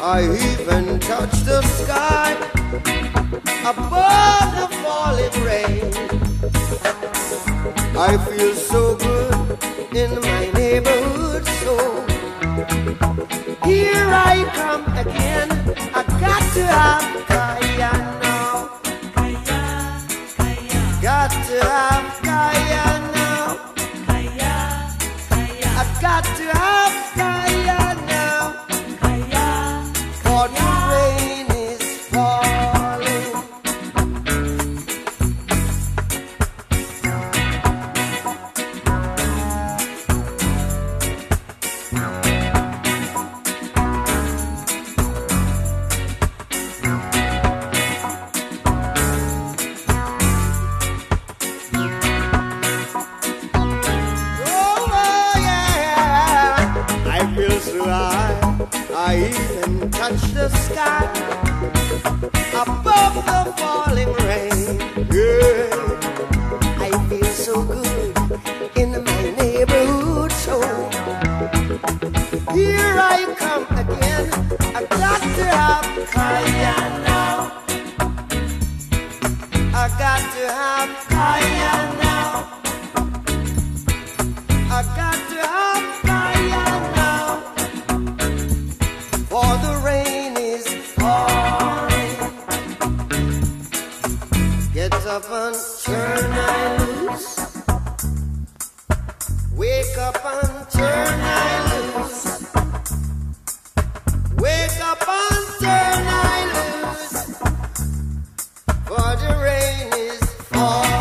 I even touch the sky above the falling rain. I feel so good in my neighborhood, so here I come again. I got to have Kaya now. Got to have Kaya now. I got to have Kaya now. For the rain is falling. I even touch the sky above the falling rain. Yeah, I feel so good in my neighborhood, so here I come again. I got to have Kaya now. I got to have Kaya now. I got to have Kaya now. For the rain is falling. Get up and turn I loose. Wake up and turn I loose. Wake up and turn I loose. For the rain is falling.